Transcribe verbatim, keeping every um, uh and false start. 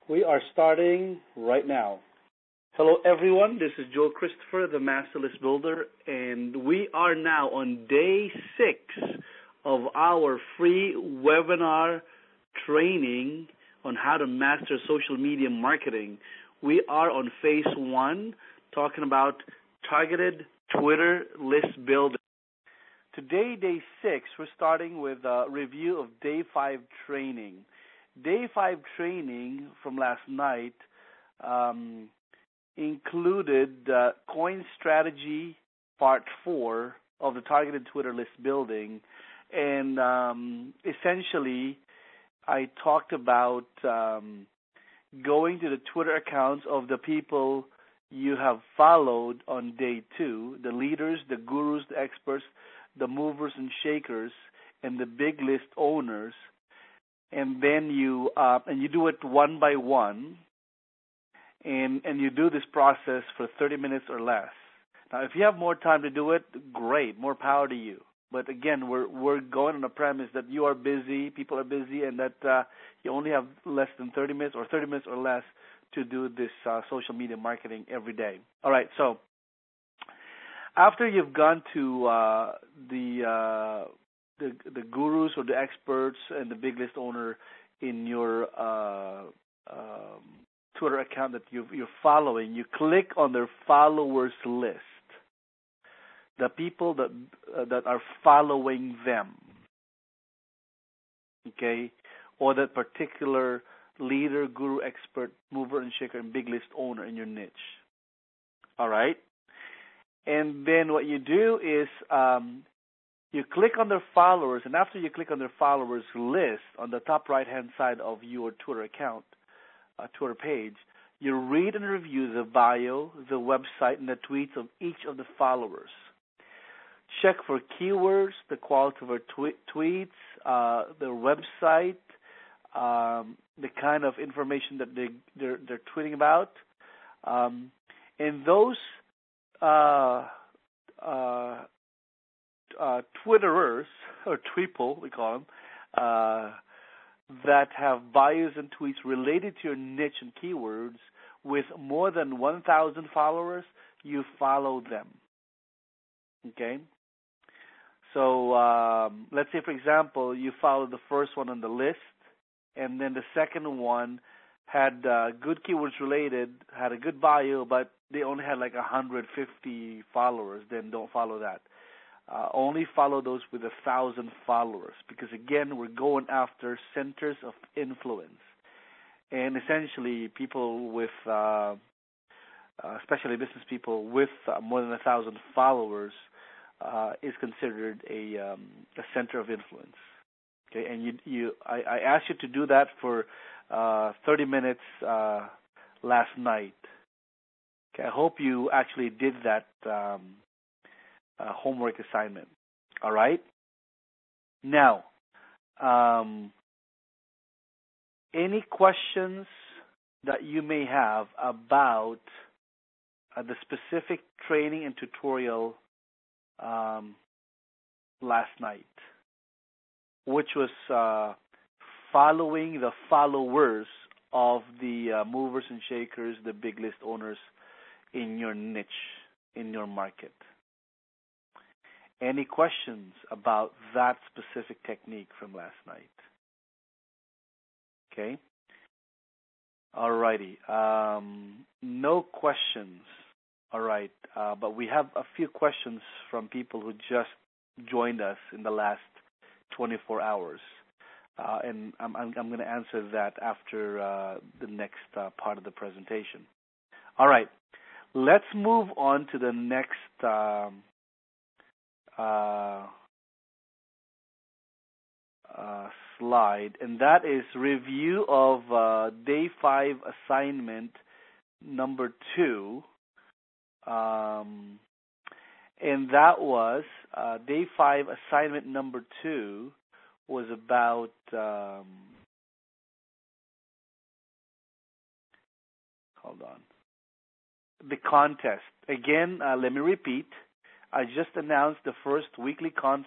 We are starting right now. Hello, everyone. This is Joe Christopher, the Master List Builder, and we are now on day six of our free webinar training on how to master social media marketing. We are on phase one, talking about targeted Twitter list building. Today, day six, we're starting with a review of day five training. Day five training from last night um, included uh, Coin Strategy Part four of the targeted Twitter list building, and um, essentially I talked about um, going to the Twitter accounts of the people you have followed on day two, the leaders, the gurus, the experts, the movers and shakers, and the big list owners. And then you uh, and you do it one by one, and and you do this process for thirty minutes or less. Now, if you have more time to do it, great, more power to you. But again, we're we're going on a premise that you are busy, people are busy, and that uh, you only have less than thirty minutes or thirty minutes or less to do this uh, social media marketing every day. All right, so after you've gone to uh, the uh, the the gurus or the experts and the big list owner in your uh, um, Twitter account that you you're following, you click on their followers list, the people that uh, that are following them, okay, or that particular leader, guru, expert, mover and shaker, and big list owner in your niche. All right, and then what you do is um, you click on their followers, and after you click on their followers list on the top right-hand side of your Twitter account, uh, Twitter page, you read and review the bio, the website, and the tweets of each of the followers. Check for keywords, the quality of their tw- tweets, uh, their website, um, the kind of information that they, they're, they're tweeting about. Um, and those uh, uh, Uh, Twitterers, or tweeple, we call them, uh, that have bios and tweets related to your niche and keywords with more than one thousand followers, you follow them. Okay? So um, let's say, for example, you follow the first one on the list, and then the second one had uh, good keywords related, had a good bio, but they only had like one hundred fifty followers, then don't follow that. Uh, only follow those with a thousand followers, because again, we're going after centers of influence, and essentially people with, uh, uh, especially business people with uh, more than a thousand followers, uh, is considered a, um, a center of influence. Okay, and you, you, I, I asked you to do that for uh, thirty minutes uh, last night. Okay, I hope you actually did that. Um, Uh, homework assignment. All right? Now, um, any questions that you may have about uh, the specific training and tutorial um, last night, which was uh, following the followers of the uh, movers and shakers, the big list owners in your niche, in your market. Any questions about that specific technique from last night? Okay. All righty. Um, no questions. All right. Uh, but we have a few questions from people who just joined us in the last twenty-four hours. Uh, and I'm, I'm, I'm going to answer that after uh, the next uh, part of the presentation. All right. Let's move on to the next um, Uh, uh, slide, and that is review of uh, day five assignment number two, um, and that was uh, day five assignment number two was about um, hold on the contest. Again, uh, let me repeat. I just announced the first weekly contest